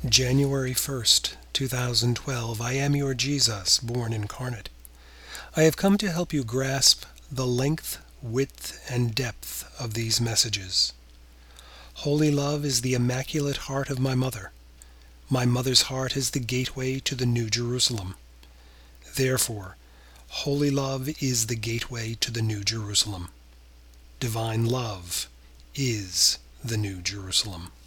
January 1st, 2012. I am your Jesus, born incarnate. I have come to help you grasp the length, width, and depth of these messages. Holy love is the immaculate heart of my mother. My mother's heart is the gateway to the New Jerusalem. Therefore, holy love is the gateway to the New Jerusalem. Divine love is the New Jerusalem.